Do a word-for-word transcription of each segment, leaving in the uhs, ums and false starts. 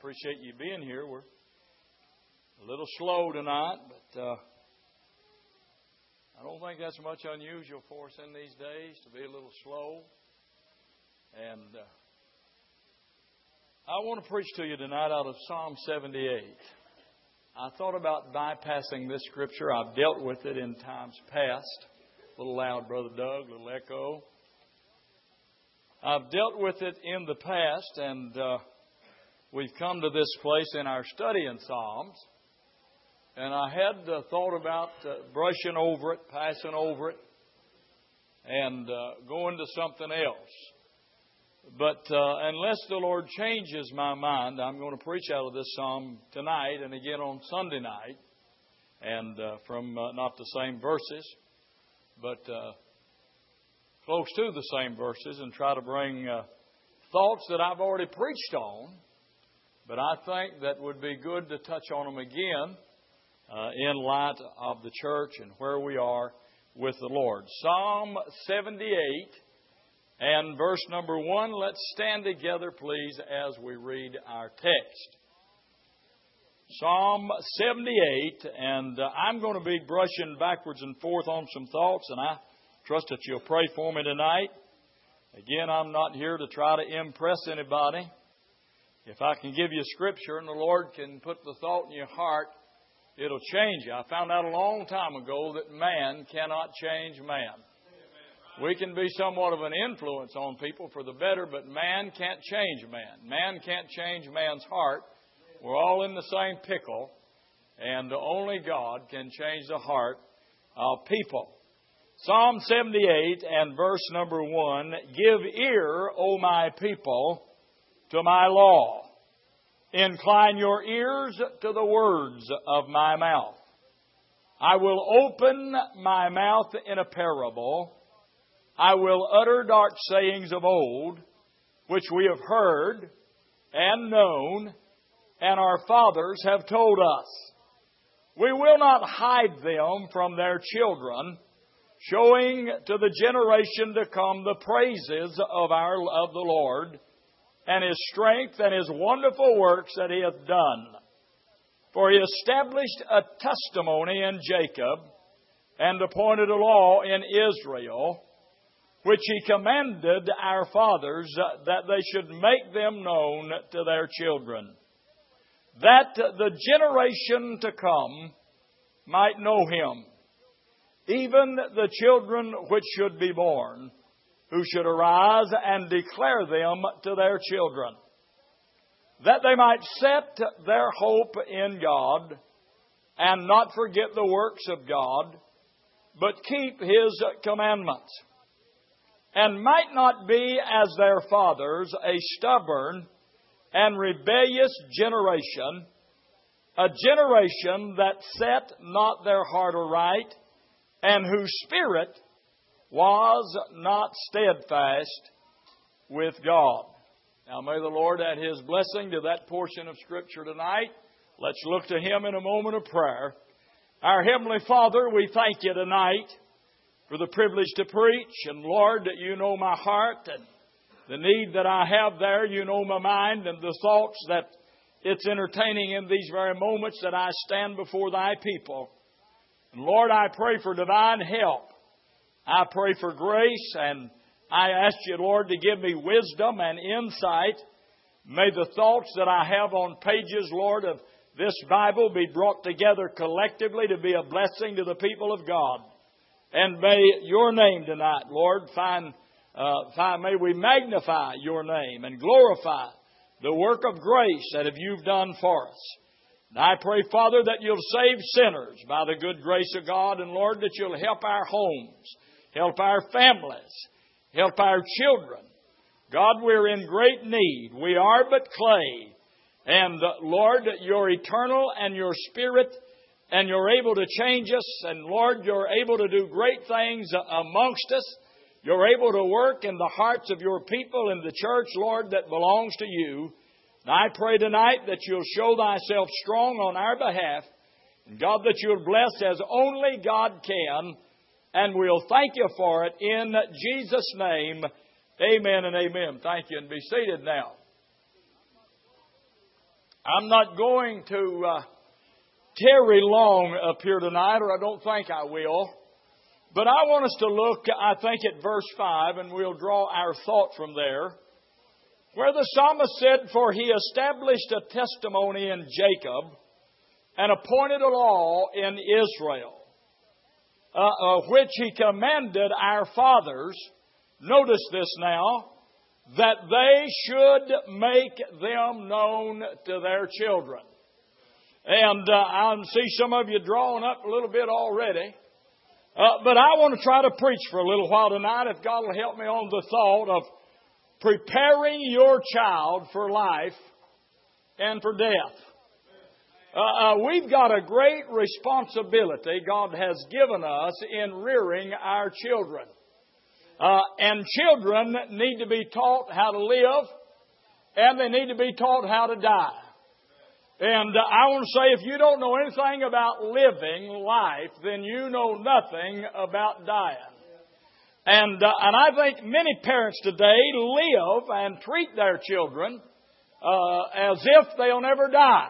appreciate you being here. We're a little slow tonight, but uh, I don't think that's much unusual for us in these days to be a little slow. And uh, I want to preach to you tonight out of Psalm seventy-eight. I thought about bypassing this scripture. I've dealt with it in times past. A little loud, Brother Doug, a little echo. I've dealt with it in the past, and uh, we've come to this place in our study in Psalms. And I had uh, thought about uh, brushing over it, passing over it, and uh, going to something else. But uh, unless the Lord changes my mind, I'm going to preach out of this psalm tonight and again on Sunday night, and uh, from uh, not the same verses, but uh, close to the same verses, and try to bring uh, thoughts that I've already preached on, but I think that would be good to touch on them again uh, in light of the church and where we are with the Lord. Psalm seventy-eight and verse number one. Let's stand together, please, as we read our text. Psalm seventy-eight, and uh, I'm going to be brushing backwards and forth on some thoughts, and I trust that you'll pray for me tonight. Again, I'm not here to try to impress anybody. If I can give you Scripture and the Lord can put the thought in your heart, it'll change you. I found out a long time ago that man cannot change man. We can be somewhat of an influence on people for the better, but man can't change man. Man can't change man's heart. We're all in the same pickle, and only God can change the heart of people. Psalm seventy-eight and verse number one, "Give ear, O my people, to my law. Incline your ears to the words of my mouth. I will open my mouth in a parable. I will utter dark sayings of old, which we have heard and known, and our fathers have told us. We will not hide them from their children, showing to the generation to come the praises of our of the Lord, and His strength and His wonderful works that He hath done. For He established a testimony in Jacob, and appointed a law in Israel, which He commanded our fathers that they should make them known to their children, that the generation to come might know Him, even the children which should be born, who should arise and declare them to their children, that they might set their hope in God, and not forget the works of God, but keep His commandments, and might not be as their fathers, a stubborn and rebellious generation, a generation that set not their heart aright, and whose spirit was not steadfast with God." Now may the Lord add His blessing to that portion of Scripture tonight. Let's look to Him in a moment of prayer. Our Heavenly Father, we thank You tonight for the privilege to preach. And Lord, that You know my heart and the need that I have there. You know my mind and the thoughts that it's entertaining in these very moments that I stand before Thy people. And Lord, I pray for divine help. I pray for grace, and I ask You, Lord, to give me wisdom and insight. May the thoughts that I have on pages, Lord, of this Bible be brought together collectively to be a blessing to the people of God. And may Your name tonight, Lord, find, uh, find, may we magnify Your name and glorify the work of grace that have You've done for us. And I pray, Father, that You'll save sinners by the good grace of God, and Lord, that You'll help our homes, help our families, help our children. God, we're in great need. We are but clay. And uh, Lord, You're eternal and Your Spirit, and You're able to change us. And Lord, You're able to do great things amongst us. You're able to work in the hearts of Your people in the church, Lord, that belongs to You. And I pray tonight that You'll show Thyself strong on our behalf. And God, that You'll bless as only God can. And we'll thank You for it in Jesus' name. Amen and amen. Thank you, and be seated now. I'm not going to uh, tarry long up here tonight, or I don't think I will. But I want us to look, I think, at verse five, and we'll draw our thought from there, where the psalmist said, "For he established a testimony in Jacob and appointed a law in Israel, uh, uh, which he commanded our fathers," notice this now, "that they should make them known to their children." And uh, I see some of you drawing up a little bit already. Uh, but I want to try to preach for a little while tonight, if God will help me on the thought of preparing your child for life and for death. Uh, uh, we've got a great responsibility God has given us in rearing our children. Uh, and children need to be taught how to live, and they need to be taught how to die. And uh, I want to say, if you don't know anything about living life, then you know nothing about dying. And uh, and I think many parents today live and treat their children uh, as if they'll never die.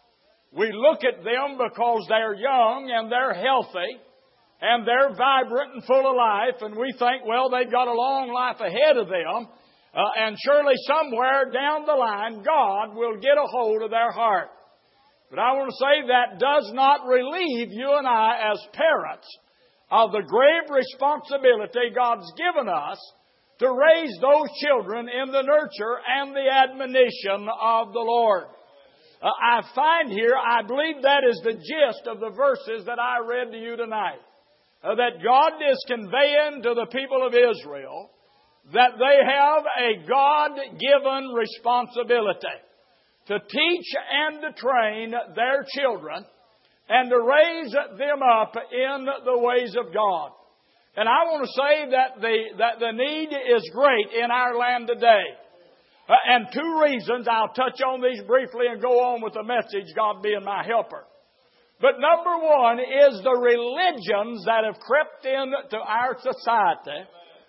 We look at them because they're young and they're healthy and they're vibrant and full of life, and we think, well, they've got a long life ahead of them, uh, and surely somewhere down the line God will get a hold of their heart. But I want to say that does not relieve you and I as parents of the grave responsibility God's given us to raise those children in the nurture and the admonition of the Lord. Uh, I find here, I believe that is the gist of the verses that I read to you tonight. Uh, that God is conveying to the people of Israel that they have a God-given responsibility to teach and to train their children and to raise them up in the ways of God. And I want to say that the, that the need is great in our land today. Uh, and two reasons, I'll touch on these briefly and go on with the message, God being my helper. But number one is the religions that have crept into our society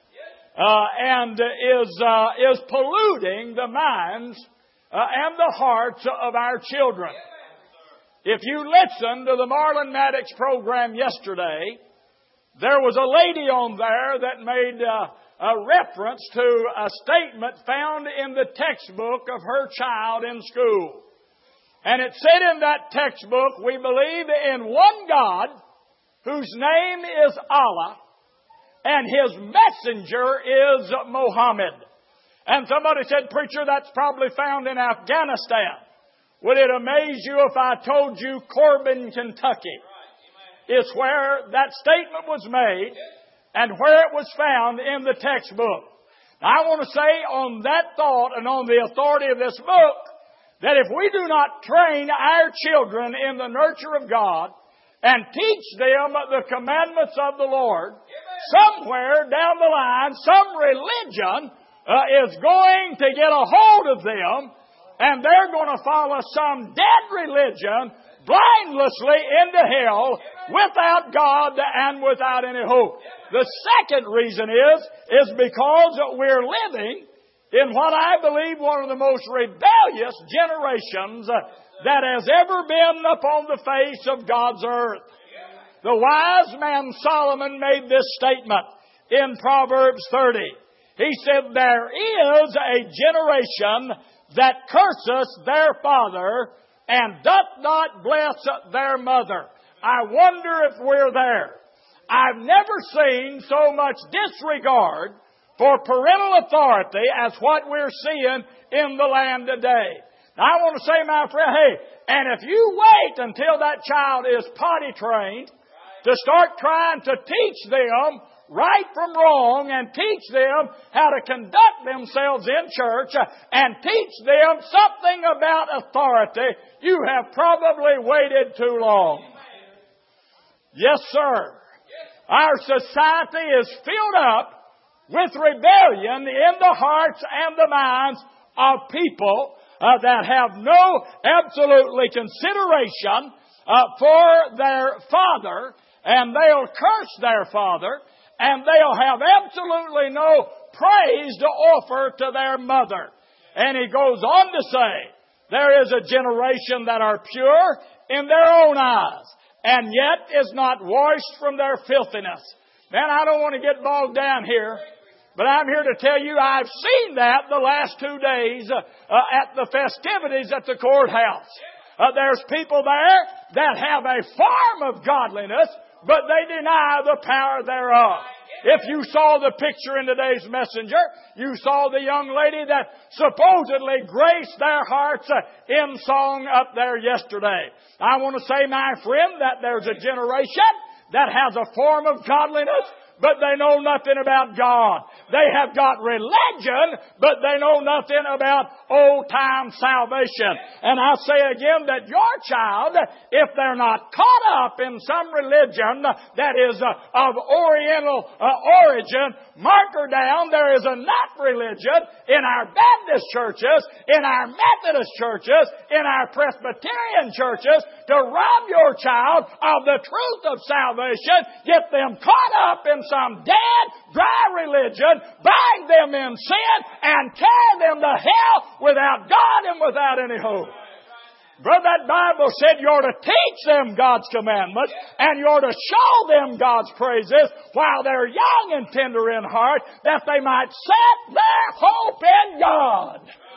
uh, and is, uh, is polluting the minds Uh, and the hearts of our children. If you listened to the Marlon Maddox program yesterday, there was a lady on there that made uh, a reference to a statement found in the textbook of her child in school. And it said in that textbook, "We believe in one God whose name is Allah, and His messenger is Muhammad." And somebody said, "Preacher, that's probably found in Afghanistan." Would it amaze you if I told you Corbin, Kentucky is where that statement was made and where it was found in the textbook? Now, I want to say on that thought and on the authority of this book that if we do not train our children in the nurture of God and teach them the commandments of the Lord, somewhere down the line, some religion Uh, is going to get a hold of them, and they're going to follow some dead religion blindlessly into hell without God and without any hope. The second reason is, is because we're living in what I believe one of the most rebellious generations that has ever been upon the face of God's earth. The wise man Solomon made this statement in Proverbs thirty. He said, "There is a generation that curses their father and doth not bless their mother." I wonder if we're there. I've never seen so much disregard for parental authority as what we're seeing in the land today. Now, I want to say, my friend, hey, and if you wait until that child is potty trained to start trying to teach them right from wrong and teach them how to conduct themselves in church and teach them something about authority, you have probably waited too long. Yes, sir. Our society is filled up with rebellion in the hearts and the minds of people uh, that have no absolutely consideration uh, for their father, and they'll curse their father, and they'll have absolutely no praise to offer to their mother. And he goes on to say There is a generation that are pure in their own eyes, and yet is not washed from their filthiness. Man, I don't want to get bogged down here, but I'm here to tell you I've seen that the last two days uh, uh, at the festivities at the courthouse. Uh, there's people there that have a form of godliness, but they deny the power thereof. If you saw the picture in today's Messenger, you saw the young lady that supposedly graced their hearts uh, in song up there yesterday. I want to say, my friend, that there's a generation that has a form of godliness, but they know nothing about God. They have got religion, but they know nothing about old-time salvation. And I say again that your child, if they're not caught up in some religion that is uh, of Oriental uh, origin, mark her down. There is enough religion in our Baptist churches, in our Methodist churches, in our Presbyterian churches to rob your child of the truth of salvation, get them caught up in some dead, dry religion, bind them in sin, and carry them to hell without God and without any hope. Brother, that Bible said you ought to teach them God's commandments, and you ought to show them God's praises while they're young and tender in heart, that they might set their hope in God.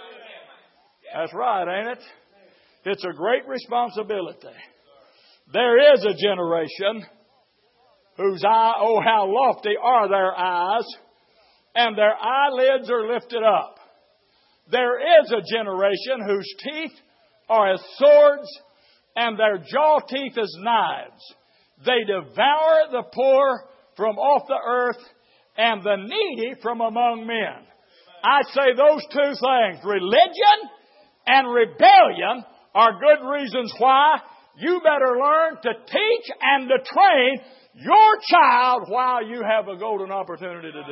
That's right, ain't it? It's a great responsibility. There is a generation whose eye, oh how lofty are their eyes, and their eyelids are lifted up. There is a generation whose teeth are as swords, and their jaw teeth as knives. They devour the poor from off the earth, and the needy from among men. I say those two things, religion and rebellion, are good reasons why you better learn to teach and to train your child while you have a golden opportunity to do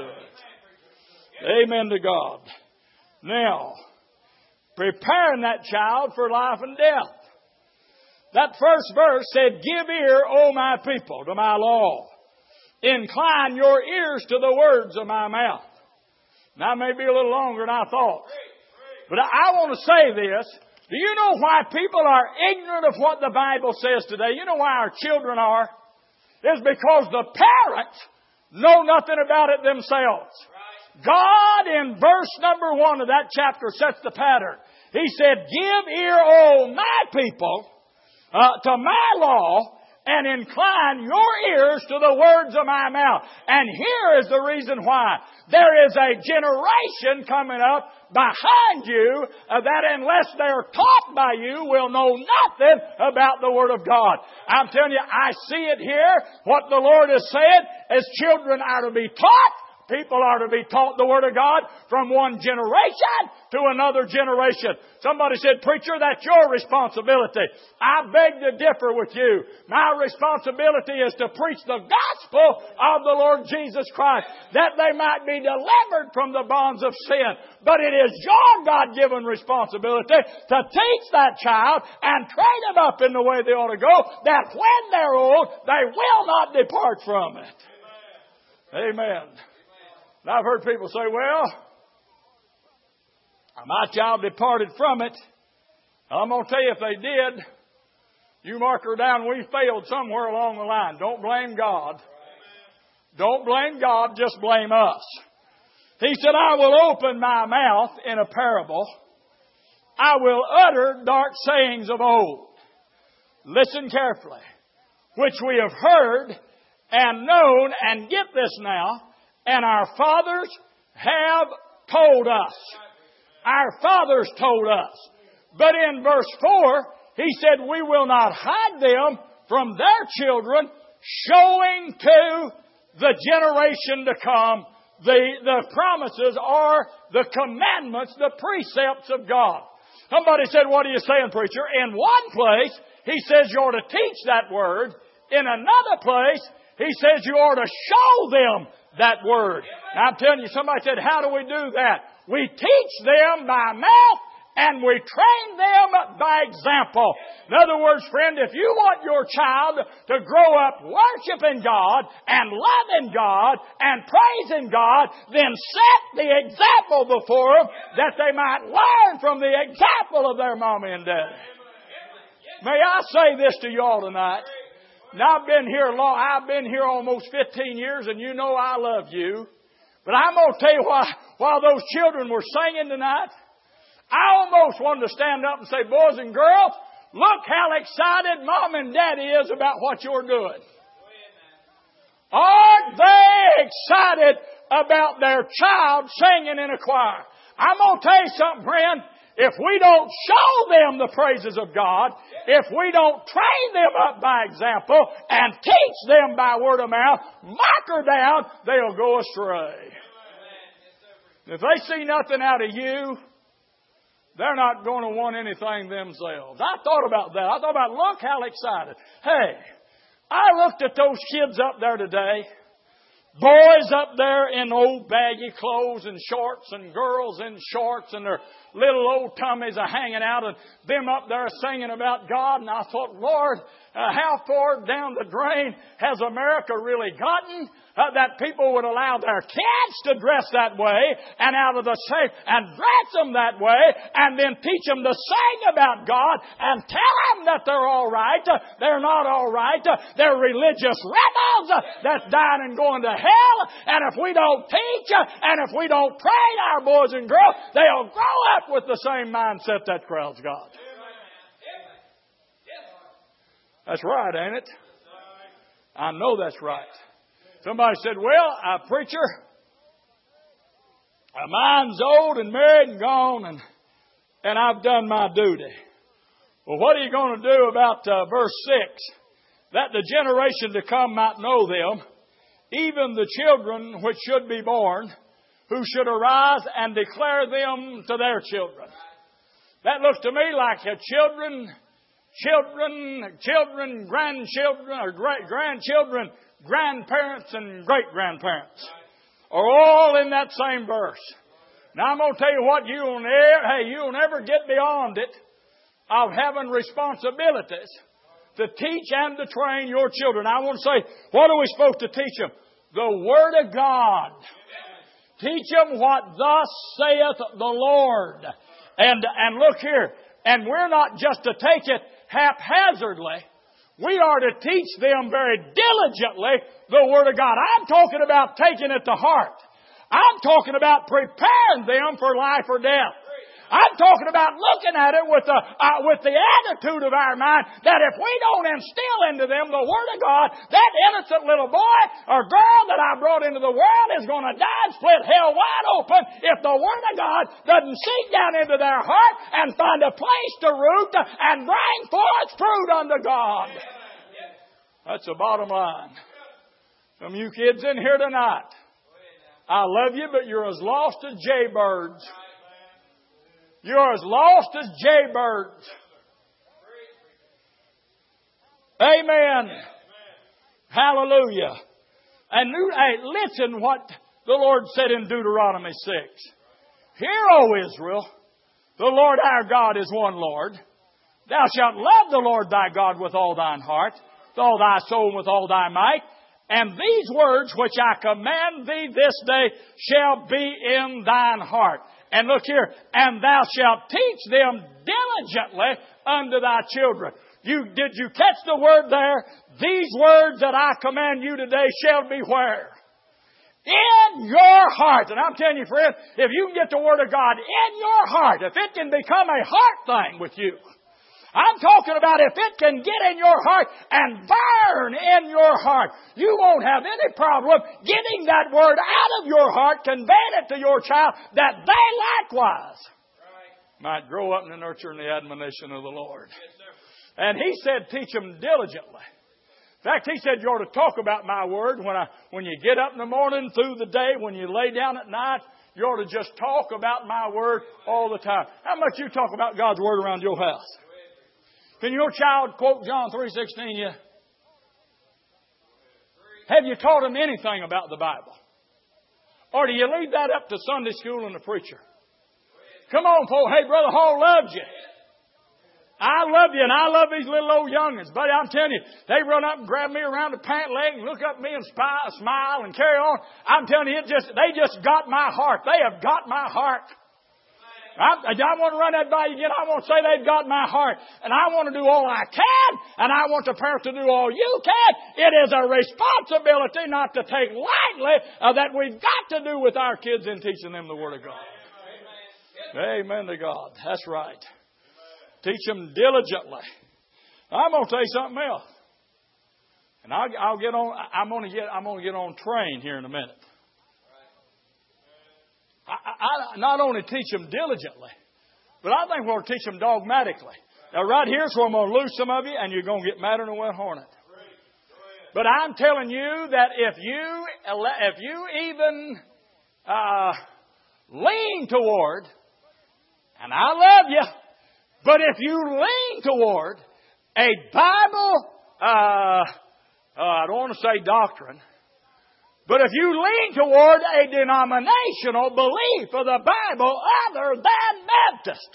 it. Amen to God. Now, preparing that child for life and death. That first verse said, "Give ear, O my people, to my law. Incline your ears to the words of my mouth." Now, may be a little longer than I thought. But I want to say this. Do you know why people are ignorant of what the Bible says today? You know why our children are? It's because the parents know nothing about it themselves. God, in verse number one of that chapter, sets the pattern. He said, "Give ear, O my people, uh, to my law, and incline your ears to the words of my mouth." And here is the reason why. There is a generation coming up behind you uh, that unless they're taught by you will know nothing about the Word of God. I'm telling you, I see it here. What the Lord has said is children are to be taught. People are to be taught the Word of God from one generation to another generation. Somebody said, "Preacher, that's your responsibility." I beg to differ with you. My responsibility is to preach the gospel of the Lord Jesus Christ, that they might be delivered from the bonds of sin. But it is your God-given responsibility to teach that child and train them up in the way they ought to go, that when they're old, they will not depart from it. Amen. Now, I've heard people say, "Well, my child departed from it." I'm going to tell you, if they did, you mark her down, we failed somewhere along the line. Don't blame God. Don't blame God, just blame us. He said, "I will open my mouth in a parable. I will utter dark sayings of old. Listen carefully, which we have heard and known," and get this now, "and our fathers have told us." Our fathers told us. But in verse four, he said, "We will not hide them from their children, showing to the generation to come the, the promises or the commandments, the precepts of God." Somebody said, "What are you saying, preacher?" In one place, he says you ought to teach that word. In another place, he says you ought to show them that word. Now, I'm telling you, somebody said, "How do we do that?" We teach them by mouth and we train them by example. In other words, friend, if you want your child to grow up worshiping God and loving God and praising God, then set the example before them that they might learn from the example of their mommy and daddy. May I say this to you all tonight? Now, I've been here long. I've been here almost fifteen years, and you know I love you. But I'm going to tell you why, while those children were singing tonight, I almost wanted to stand up and say, boys and girls, look how excited Mom and Daddy is about what you're doing. Aren't they excited about their child singing in a choir? I'm going to tell you something, friend. If we don't show them the praises of God, if we don't train them up by example and teach them by word of mouth, mark her down, they'll go astray. If they see nothing out of you, they're not going to want anything themselves. I thought about that. I thought about, look how excited. Hey, I looked at those kids up there today. Boys up there in old baggy clothes and shorts, and girls in shorts, and their little old tummies are hanging out, and them up there singing about God. And I thought, Lord, uh, how far down the drain has America really gotten uh, that people would allow their kids to dress that way and out of the safe and dress them that way and then teach them to sing about God and tell them that they're all right. Uh, they're not all right. Uh, they're religious rebels uh, that's dying and going to hell. And if we don't teach uh, and if we don't train our boys and girls, they'll grow up with the same mindset that crowd's got. That's right, ain't it? I know that's right. Somebody said, well, a preacher, mine's old and married and gone, and, and I've done my duty. Well, what are you going to do about uh, verse six? That the generation to come might know them, even the children which should be born, who should arise and declare them to their children. That looks to me like a children, children, children, grandchildren, or great grandchildren, grandparents, and great-grandparents are all in that same verse. Now, I'm going to tell you what, you will never, hey, you will never get beyond it of having responsibilities to teach and to train your children. I want to say, what are we supposed to teach them? The Word of God. Teach them what thus saith the Lord. And, and look here, and we're not just to take it haphazardly. We are to teach them very diligently the Word of God. I'm talking about taking it to heart. I'm talking about preparing them for life or death. I'm talking about looking at it with the, uh, with the attitude of our mind that if we don't instill into them the Word of God, that innocent little boy or girl that I brought into the world is going to die and split hell wide open if the Word of God doesn't sink down into their heart and find a place to root and bring forth fruit unto God. That's the bottom line. Some of you kids in here tonight, I love you, but you're as lost as jaybirds. You're as lost as jaybirds. Amen. Hallelujah. And hey, listen what the Lord said in Deuteronomy six. Hear, O Israel, the Lord our God is one Lord. Thou shalt love the Lord thy God with all thine heart, with all thy soul, and with all thy might. And these words which I command thee this day shall be in thine heart. And look here, and thou shalt teach them diligently unto thy children. You, did you catch the word there? These words that I command you today shall be where? In your heart. And I'm telling you, friend, if you can get the Word of God in your heart, if it can become a heart thing with you, I'm talking about if it can get in your heart and burn in your heart, you won't have any problem getting that word out of your heart, conveying it to your child, that they likewise might grow up in the nurture and the admonition of the Lord. And He said, teach them diligently. In fact, He said you ought to talk about my word when I when you get up in the morning, through the day, when you lay down at night. You ought to just talk about my word all the time. How much you talk about God's word around your house? Can your child quote John three sixteen yet? Have you taught them anything about the Bible? Or do you leave that up to Sunday school and the preacher? Come on, folks. Hey, Brother Hall loves you. I love you, and I love these little old youngins. Buddy, I'm telling you, they run up and grab me around the pant leg and look up at me and spy, smile and carry on. I'm telling you, it just they just got my heart. They have got my heart. I, I want to run that by you again. I want to say they've got my heart. And I want to do all I can. And I want the parents to do all you can. It is a responsibility not to take lightly uh, that we've got to do with our kids in teaching them the Word of God. Amen to God. That's right. Teach them diligently. I'm going to tell you something else. And I'll, I'll get on. I'm going to get. I'm going to get on train here in a minute. I, I not only teach them diligently, but I think we'll teach them dogmatically. Now, right here's where I'm going to lose some of you, and you're going to get madder than a wet hornet. But I'm telling you that if you if you even uh, lean toward, and I love you, but if you lean toward a Bible, uh, uh, I don't want to say doctrine. But if you lean toward a denominational belief of the Bible other than Baptist,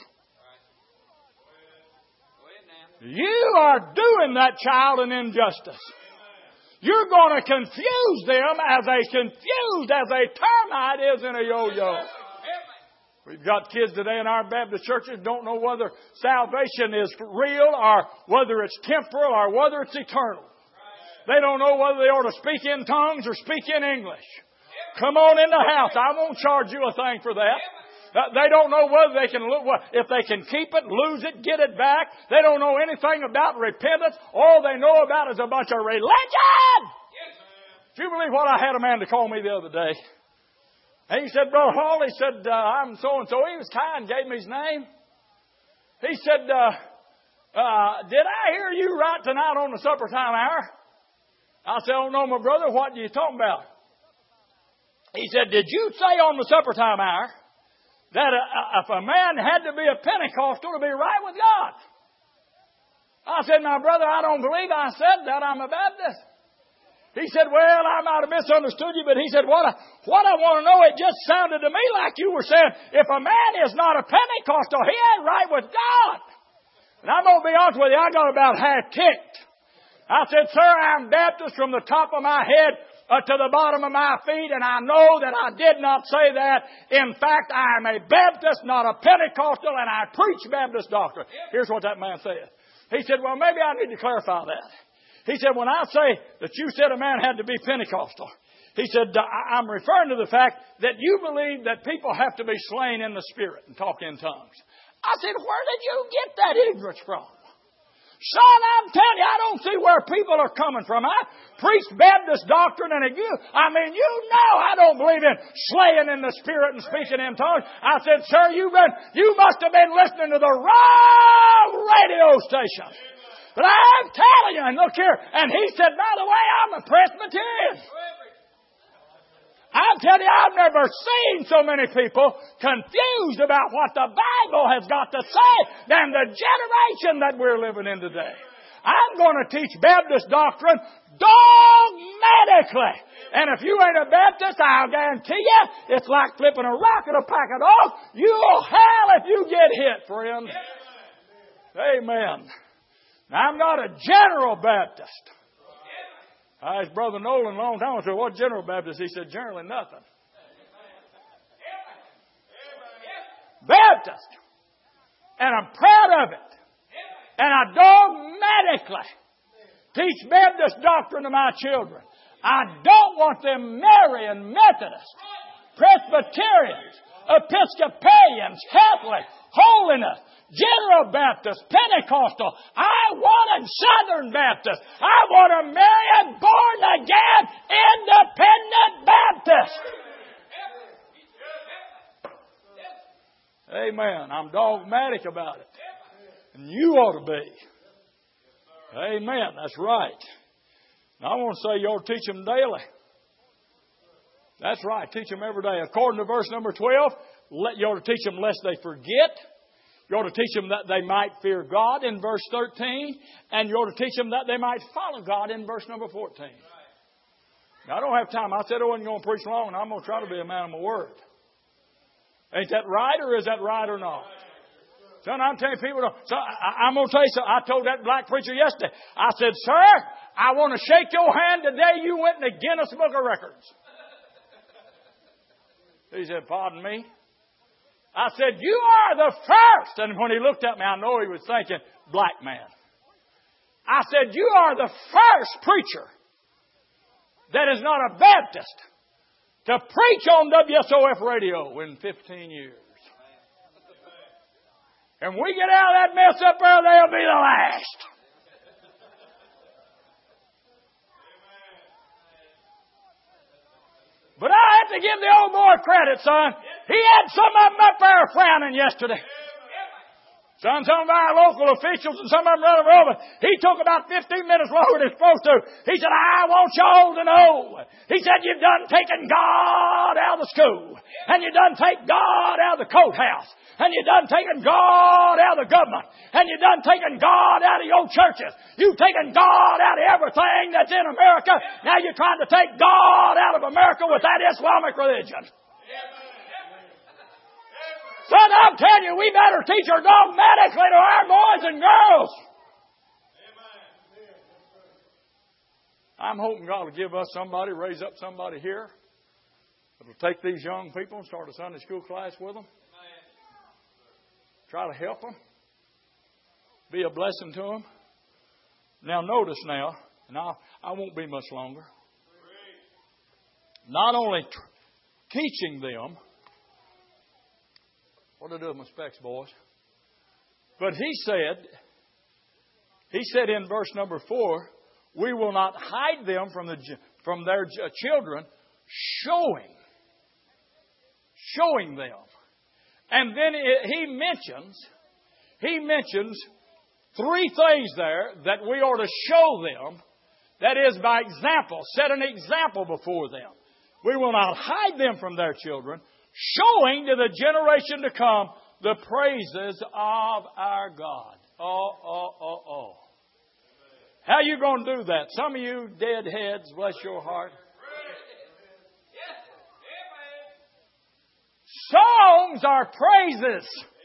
you are doing that child an injustice. You're going to confuse them as a confused as a termite is in a yo-yo. We've got kids today in our Baptist churches don't know whether salvation is real or whether it's temporal or whether it's eternal. They don't know whether they ought to speak in tongues or speak in English. Come on in the house. I won't charge you a thing for that. Uh, they don't know whether they can, if they can keep it, lose it, get it back. They don't know anything about repentance. All they know about is a bunch of religion. Do you believe what I had a man to call me the other day? And he said, Brother Hall, he said, uh, I'm so-and-so. He was kind, gave me his name. He said, uh, uh, did I hear you right tonight on the supper time hour? I said, oh, no, my brother, what are you talking about? He said, did you say on the supper time hour that a, a, if a man had to be a Pentecostal to be right with God? I said, my brother, I don't believe I said that. I'm a Baptist. He said, well, I might have misunderstood you, but he said, what I, what I want to know, it just sounded to me like you were saying, if a man is not a Pentecostal, he ain't right with God. And I'm going to be honest with you, I got about half ticked. I said, sir, I'm Baptist from the top of my head uh, to the bottom of my feet, and I know that I did not say that. In fact, I am a Baptist, not a Pentecostal, and I preach Baptist doctrine. Here's what that man said. He said, well, maybe I need to clarify that. He said, when I say that you said a man had to be Pentecostal, he said, I'm referring to the fact that you believe that people have to be slain in the Spirit and talk in tongues. I said, where did you get that ignorance from? Son, I'm telling you, I don't see where people are coming from. I preach Baptist doctrine, and you, I mean, you know I don't believe in slaying in the Spirit and speaking in tongues. I said, sir, you've been, you must have been listening to the wrong radio station. But I'm telling you, and look here, and he said, by the way, I'm a Presbyterian. I'm telling you, I've never seen so many people confused about what the Bible has got to say than the generation that we're living in today. I'm going to teach Baptist doctrine dogmatically. And if you ain't a Baptist, I'll guarantee you, it's like flipping a rock at a packet off. You'll hell if you get hit, friend. Amen. Now, I'm not a general Baptist. I asked Brother Nolan a long time ago, I said, what General Baptist? He said, generally nothing. Baptist. And I'm proud of it. And I dogmatically teach Baptist doctrine to my children. I don't want them marrying Methodists, Presbyterians, Episcopalians, Catholics, Holiness, General Baptist, Pentecostal. I want a Southern Baptist. I want a married, born-again, independent Baptist. Amen. I'm dogmatic about it. And you ought to be. Amen. That's right. Now, I want to say you ought to teach them daily. That's right. Teach them every day. According to verse number twelve, you ought to teach them lest they forget. You ought to teach them that they might fear God in verse thirteen. And you ought to teach them that they might follow God in verse number fourteen. Now, I don't have time. I said I wasn't going to preach long, and I'm going to try to be a man of my word. Ain't that right, or is that right or not? Son, I'm telling people, so I, I'm going to tell you something. I told that black preacher yesterday. I said, sir, I want to shake your hand today. You went in the Guinness Book of Records. He said, pardon me? I said, you are the first. And when he looked at me, I know he was thinking, black man. I said, you are the first preacher that is not a Baptist to preach on W S O F radio in fifteen years. And we get out of that mess up there, they'll be the last. But I have to give the old boy credit, son. He had some of them up there frowning yesterday. Son, some of our local officials and some of them running over. He took about fifteen minutes longer than he's supposed to. He said, I want y'all to know. He said, you've done taken God out of the school. And you done take God out of the courthouse. And you done taken God out of the government. And you done taken God out of your churches. You've taken God out of everything that's in America. Now you're trying to take God out of America with that Islamic religion. Son, I'm telling you, we better teach her dogmatically to our boys and girls. I'm hoping God will give us somebody, raise up somebody here that will take these young people and start a Sunday school class with them. Try to help them. Be a blessing to them. Now notice now, and I'll, I won't be much longer. Not only t- teaching them, what do I do with my specs, boys? But he said, he said in verse number four, we will not hide them from the from their children, showing, showing them. And then it, he mentions, he mentions three things there that we are to show them. That is, by example, set an example before them. We will not hide them from their children, showing to the generation to come the praises of our God. Oh, oh, oh, oh. How you going to do that? Some of you deadheads, bless your heart. Songs are praises.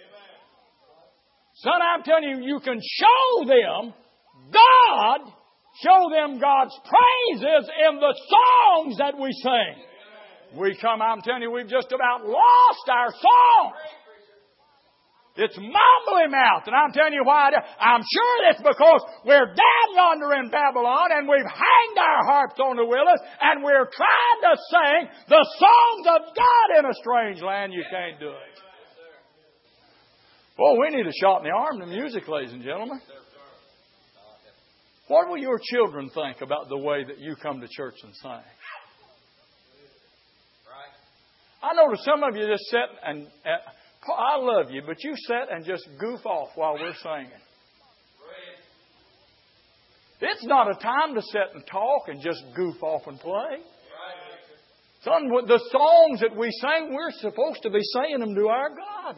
Son, I'm telling you, you can show them God, show them God's praises in the songs that we sing. We come, I'm telling you, we've just about lost our songs. It's mumbling mouth. And I'm telling you why. I'm sure it's because we're down yonder in Babylon and we've hanged our harps on the willows and we're trying to sing the songs of God in a strange land. You can't do it. Well, we need a shot in the arm to music, ladies and gentlemen. What will your children think about the way that you come to church and sing? I know that some of you just sit and... Uh, I love you, but you sit and just goof off while we're singing. It's not a time to sit and talk and just goof off and play. Son, the songs that we sing, we're supposed to be singing them to our God.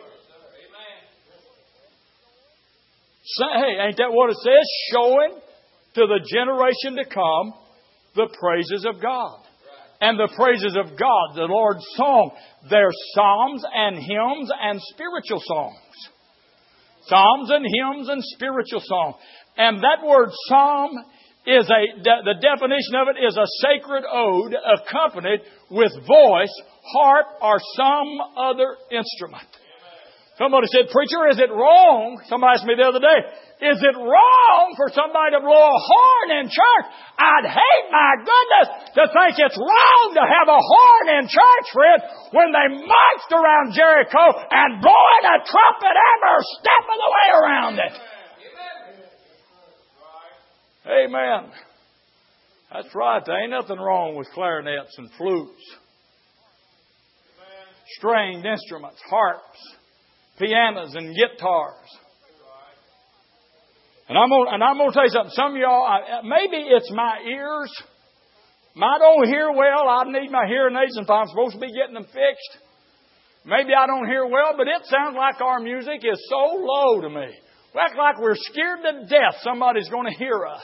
Hey, ain't that what it says? Showing to the generation to come the praises of God. And the praises of God, the Lord's song. They're psalms and hymns and spiritual songs. Psalms and hymns and spiritual songs. And that word psalm is a, the definition of it is a sacred ode accompanied with voice, harp, or some other instrument. Somebody said, preacher, is it wrong? Somebody asked me the other day, is it wrong for somebody to blow a horn in church? I'd hate, my goodness, to think it's wrong to have a horn in church, friend, when they marched around Jericho and blowing a trumpet every step of the way around it. Amen. That's right. There ain't nothing wrong with clarinets and flutes, stringed instruments, harps, pianos and guitars. And I'm gonna, and I'm going to tell you something. Some of y'all, maybe it's my ears. I don't hear well. I need my hearing aids if I'm supposed to be getting them fixed. Maybe I don't hear well, but it sounds like our music is so low to me. We act like we're scared to death somebody's going to hear us.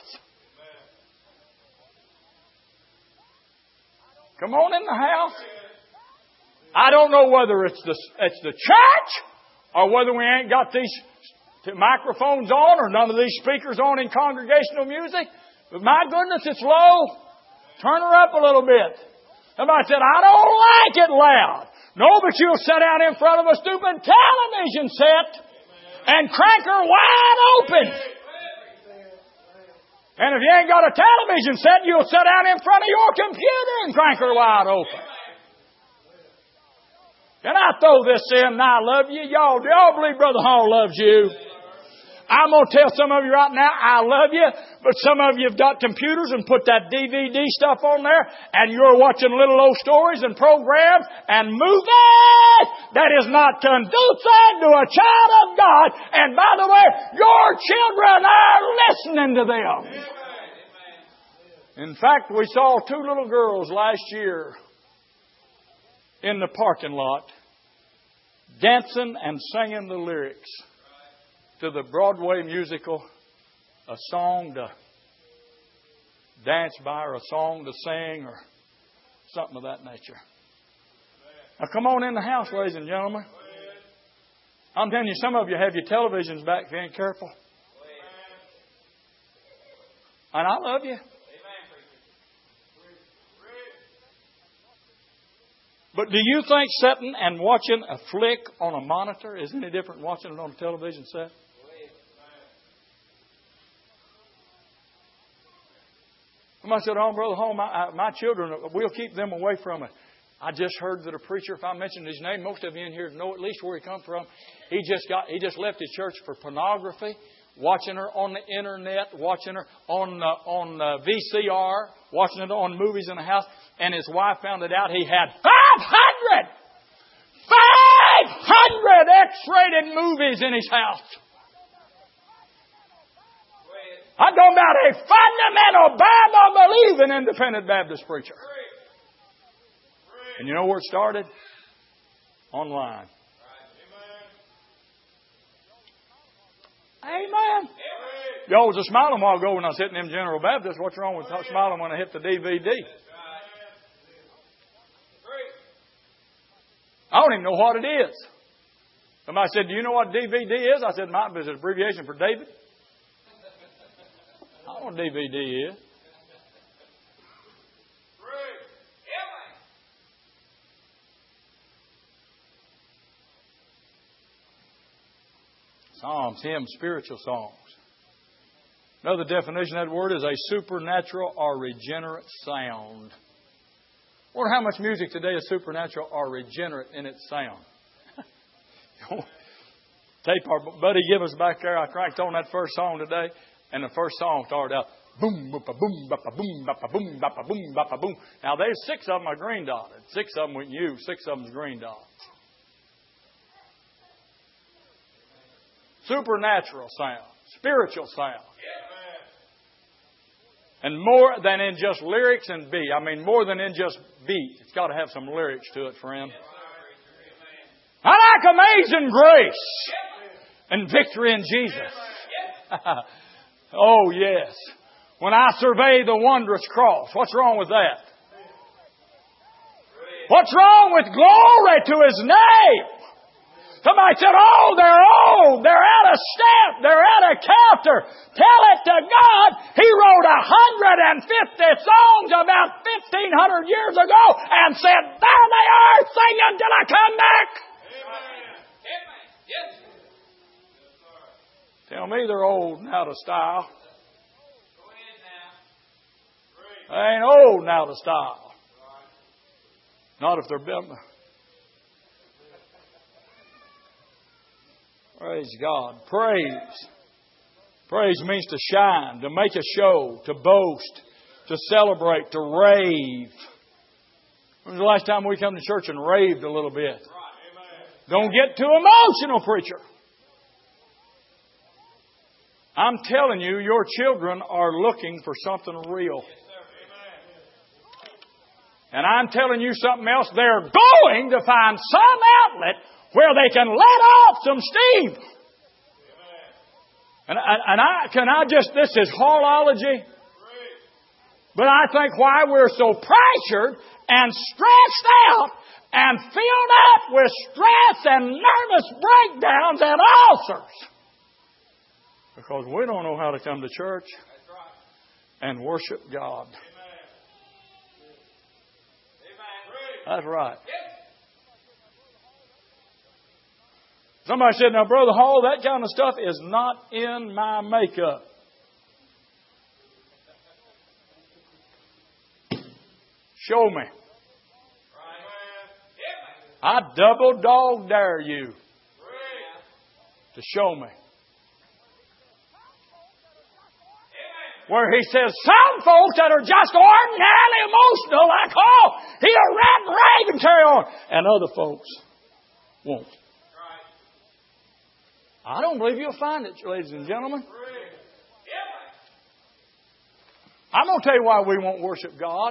Come on in the house. I don't know whether it's the, it's the church or whether we ain't got these microphones on or none of these speakers on in congregational music. But my goodness, it's low. Turn her up a little bit. Somebody said, I don't like it loud. No, but you'll sit down in front of a stupid television set and crank her wide open. And if you ain't got a television set, you'll sit down in front of your computer and crank her wide open. Can I throw this in? I love you. Y'all, do y'all believe Brother Hall loves you? I'm going to tell some of you right now, I love you, but some of you have got computers and put that D V D stuff on there, and you're watching little old stories and programs and movies that is not conducive to a child of God. And by the way, your children are listening to them. In fact, we saw two little girls last year in the parking lot dancing and singing the lyrics to the Broadway musical, A Song to Dance By or A Song to Sing or something of that nature. Now come on in the house, ladies and gentlemen. I'm telling you, some of you have your televisions back if you ain't careful. And I love you. But do you think sitting and watching a flick on a monitor is any different than watching it on a television set? Somebody said, oh, Brother Hall, my, my children, we'll keep them away from it. I just heard that a preacher, if I mentioned his name, most of you in here know at least where he come from. He just got, he just left his church for pornography, watching her on the internet, watching her on uh, on uh, V C R, watching it on movies in the house. And his wife found it out. He had five hundred, five hundred X-rated movies in his house. I'm talking about a fundamental Bible-believing independent Baptist preacher. And you know where it started? Online. Amen. Y'all was a smiling a while ago when I was hitting them General Baptists. What's wrong with smiling when I hit the D V D? I don't even know what it is. Somebody said, do you know what D V D is? I said, might be an abbreviation for David. I don't know what D V D is. Psalms, hymns, spiritual songs. Another definition of that word is a supernatural or regenerate sound. I wonder how much music today is supernatural or regenerate in its sound. Tape our buddy give us back there. I cranked on that first song today, and the first song started out boom, bapa, boom, bapa, boom, bapa, boom, bapa, boom, bapa, boom. Now there's six of them are green dotted. Six of them we can use. Six of them is green dot. Supernatural sound, spiritual sound. And more than in just lyrics and beat. I mean, more than in just beat. It's got to have some lyrics to it, friend. I like Amazing Grace and Victory in Jesus. Oh, yes. When I survey the wondrous cross. What's wrong with that? What's wrong with glory to His name? Somebody said, oh, they're old. They're out of step. They're out of character. Tell it to God. He wrote one hundred fifty songs about fifteen hundred years ago and said, there they are, sing until I come back. Amen. Yes. Tell me they're old and out of style. They ain't old and out of style. Not if they're built. Praise God. Praise. Praise means to shine, to make a show, to boast, to celebrate, to rave. When was the last time we come to church and raved a little bit? Don't get too emotional, preacher. I'm telling you, your children are looking for something real. And I'm telling you something else. They're going to find some outlet where they can let off some steam. And, and, and I can I just, this is horology. But I think why we're so pressured and stressed out and filled up with stress and nervous breakdowns and ulcers. Because we don't know how to come to church and worship God. That's right. Somebody said, now, Brother Hall, that kind of stuff is not in my makeup. Show me. I double dog dare you to show me. Where he says some folks that are just ordinarily emotional, like, oh, he'll rap, rave, and carry on. And other folks won't. I don't believe you'll find it, ladies and gentlemen. I'm going to tell you why we won't worship God.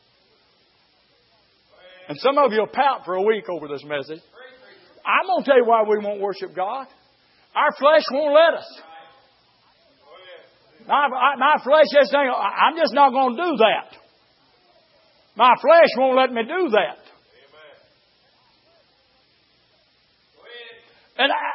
And some of you will pout for a week over this message. I'm going to tell you why we won't worship God. Our flesh won't let us. My, my flesh is saying, I'm just not going to do that. My flesh won't let me do that. And I,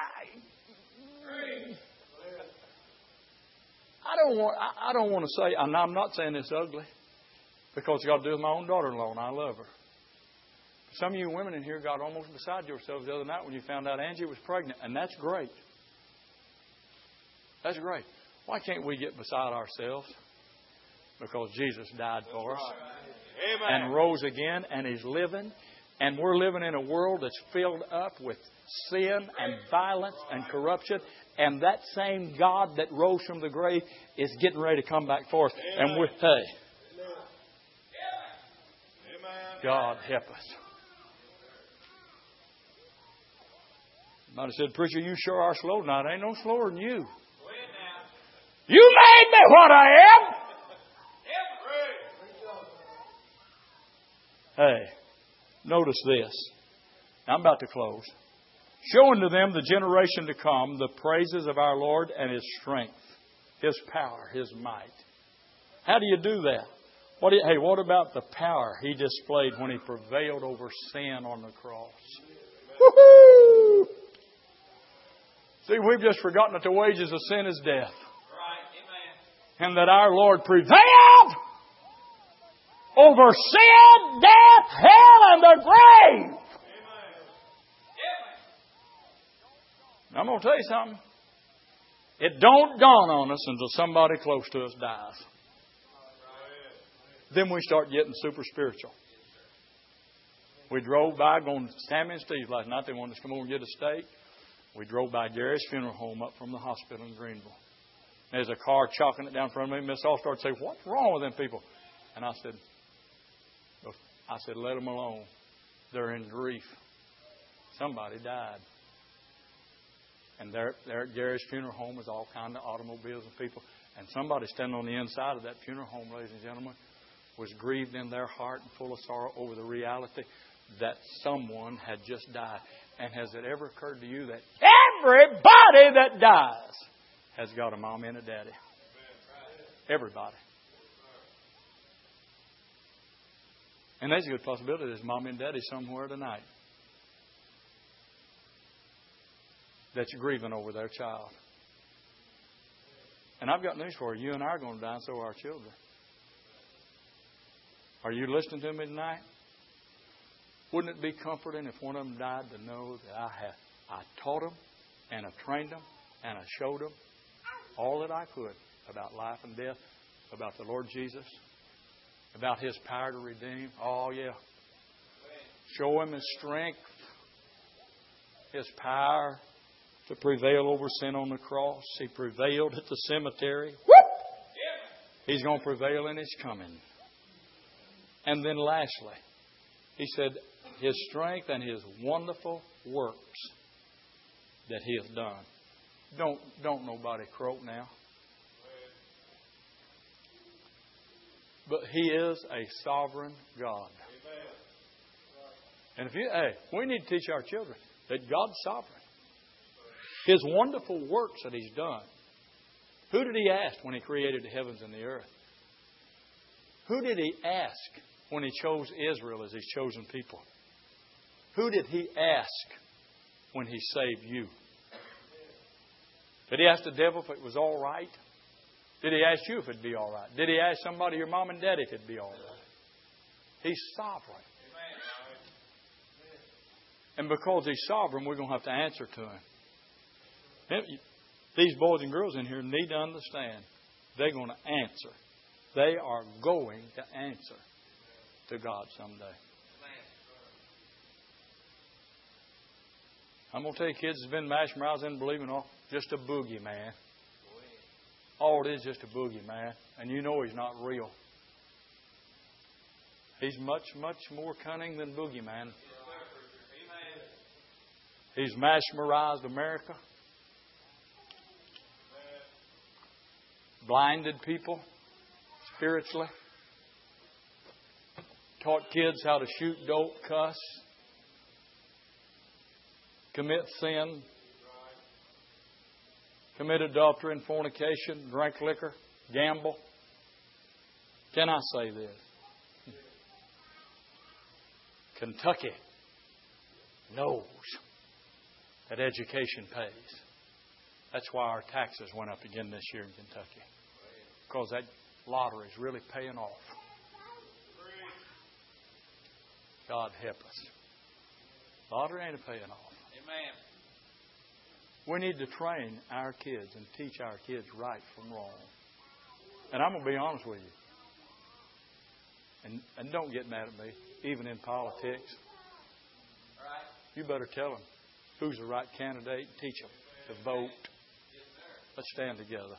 I don't want, I don't want to say, and I'm not saying this ugly, because it's got to do with my own daughter-in-law, and I love her. Some of you women in here got almost beside yourselves the other night when you found out Angie was pregnant, and that's great. That's great. Why can't we get beside ourselves? Because Jesus died for us and rose again, and He's living, and we're living in a world that's filled up with sin and violence and corruption, and that same God that rose from the grave is getting ready to come back for us. And we're, hey, God help us. Might have said, preacher, you sure are slow tonight. I ain't no slower than you. You made me what I am. Hey, notice this. Now, I'm about to close. Showing to them the generation to come the praises of our Lord and His strength, His power, His might. How do you do that? What do you, hey, what about the power He displayed when He prevailed over sin on the cross? Woo-hoo! See, we've just forgotten that the wages of sin is death. And that our Lord prevailed over sin, death, hell, and the grave. Now, I'm going to tell you something. It don't dawn on us until somebody close to us dies. Then we start getting super spiritual. We drove by going to Sammy and Steve last night. They wanted us to come over and get a steak. We drove by Gary's funeral home up from the hospital in Greenville. There's a car chalking it down in front of me. Miss All started saying, what's wrong with them people? And I said, I said, let them alone. They're in grief. Somebody died. And there, there at Gary's funeral home was all kinds of automobiles and people. And somebody standing on the inside of that funeral home, ladies and gentlemen, was grieved in their heart and full of sorrow over the reality that someone had just died. And has it ever occurred to you that everybody that dies has got a mom and a daddy? Everybody. And there's a good possibility there's mom and daddy somewhere tonight that's grieving over their child. And I've got news for you. You and I are going to die, and so are our children. Are you listening to me tonight? Wouldn't it be comforting if one of them died to know that I have I taught them and I trained them and I showed them all that I could about life and death, about the Lord Jesus, about His power to redeem? Oh, yeah. Show Him His strength, His power to prevail over sin on the cross. He prevailed at the cemetery. Whoop! He's going to prevail in His coming. And then lastly, He said, His strength and His wonderful works that He has done. Don't, don't nobody croak now. But He is a sovereign God. And if you, hey, we need to teach our children that God's sovereign. His wonderful works that He's done. Who did He ask when He created the heavens and the earth? Who did He ask when He chose Israel as His chosen people? Who did He ask when He saved you? Did He ask the devil if it was all right? Did He ask you if it'd be all right? Did He ask somebody, your mom and daddy, if it'd be all right? He's sovereign. And because He's sovereign, we're going to have to answer to Him. These boys and girls in here need to understand they're going to answer. They are going to answer to God someday. I'm going to tell you, kids, it's been mesmerized into believing, oh, just a boogeyman. All it is just a boogeyman. And you know he's not real. He's much, much more cunning than boogeyman. He's mesmerized America. Blinded people spiritually. Taught kids how to shoot, dope, cuss. Commit sin. Commit adultery and fornication. Drink liquor. Gamble. Can I say this? Kentucky knows that education pays. That's why our taxes went up again this year in Kentucky. Because that lottery is really paying off. God help us. Lottery ain't paying off. Amen. We need to train our kids and teach our kids right from wrong. And I'm going to be honest with you. And, and don't get mad at me, even in politics. You better tell them who's the right candidate and teach them to vote. Let's stand together.